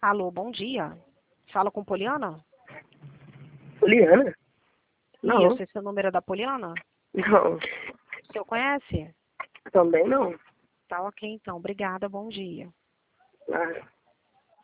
Alô, bom dia. Fala com Poliana? Poliana? Não. Isso, esse é o número da Poliana? Não. O senhor conhece? Também não. Tá ok, então. Obrigada, bom dia. Ah.